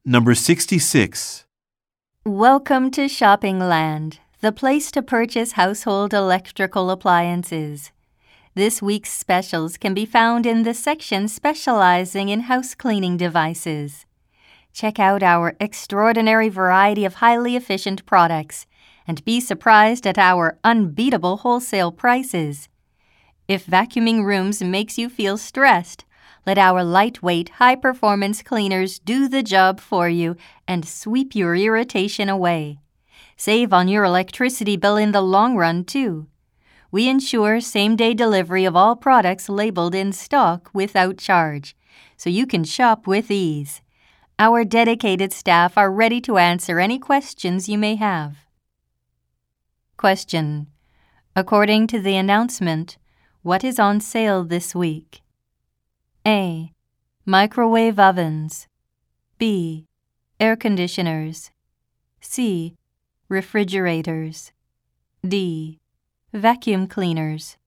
Number 66. Welcome to Shopping Land, the place to purchase household electrical appliances. This week's specials can be found in the section specializing in house cleaning devices. Check out our extraordinary variety of highly efficient products and be surprised at our unbeatable wholesale prices. If vacuuming rooms makes you feel stressed, let our lightweight, high-performance cleaners do the job for you and sweep your irritation away. Save on your electricity bill in the long run, too. We ensure same-day delivery of all products labeled in stock without charge, so you can shop with ease. Our dedicated staff are ready to answer any questions you may have. Question: according to the announcement, what is on sale this week? A. Microwave ovens. B. Air conditioners. C. Refrigerators. D. Vacuum cleaners.